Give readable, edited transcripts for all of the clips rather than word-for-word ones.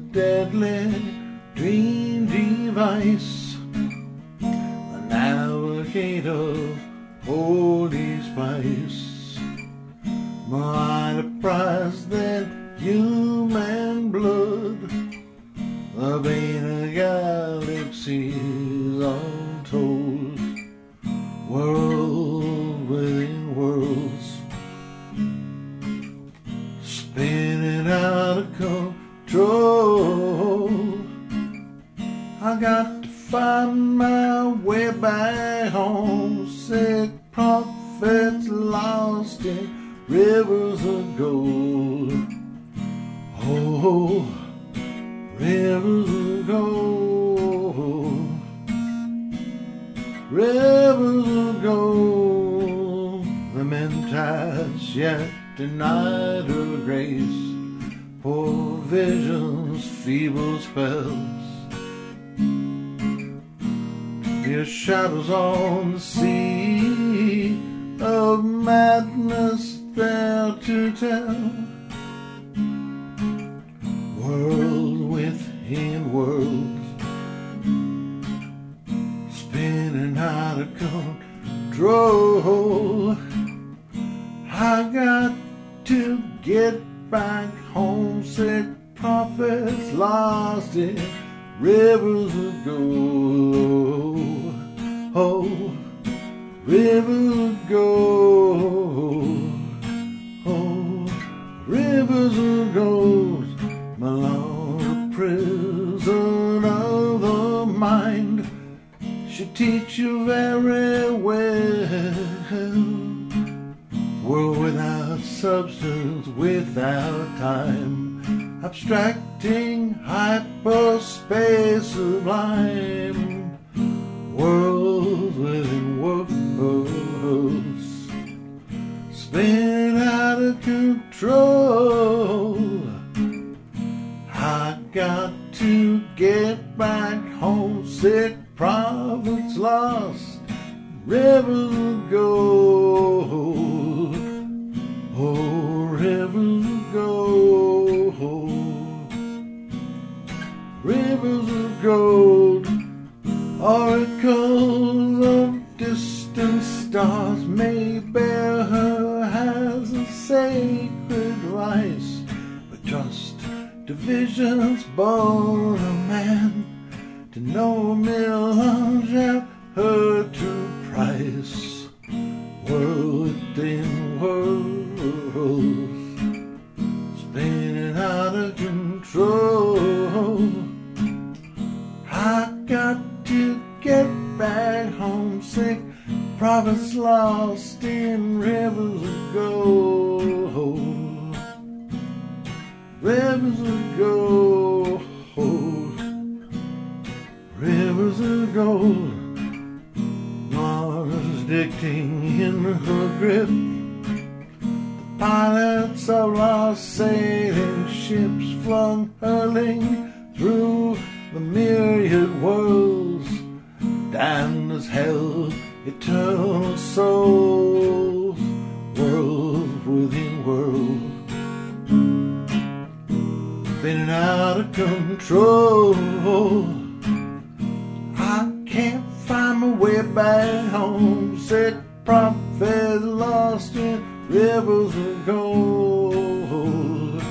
deadly dream device, the navigator's holy spice, more highly prized than human blood, the bane of galaxies untold, world within worlds, spinning out of control. I got to find my way back home. Sick prophets lost in rivers of gold. Oh, rivers of gold, rivers of gold. The Mentats yet denied her grace, poor visions, feeble spells. Your shadows on the sea of madness there to tell. World within worlds, spinning out of control. I got to get back home. Sick prophets lost in rivers of gold. Oh, rivers of gold. Oh, rivers of gold. My Lord, prison of the mind should teach you very well. World without substance, without time, abstracting hyperspace sublime. Worlds within worlds, spin out of control. I got to get back home. Sick prophets lost, rivers of gold. Oh, rivers of gold, rivers of gold. Oracles of distant stars may bear her as a sacred rice, but trust divisions born of man, to no melange at her true price. World within worlds, spinning out of control. I got to get back home. Sick prophets lost in rivers of gold, rivers of gold, rivers of gold. Mars dictating in her grip, the pilots of lost sailing ships flung hurling through the myriad worlds, damned as hell, eternal souls, world within world, spinning out of control. I can't find my way back home. Sick prophets lost in rivers of gold,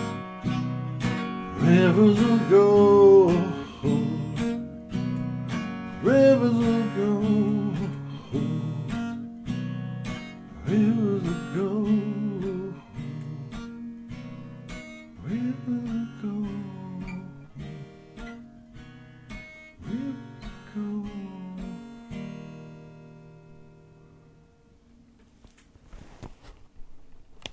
rivers of gold, rivers of gold.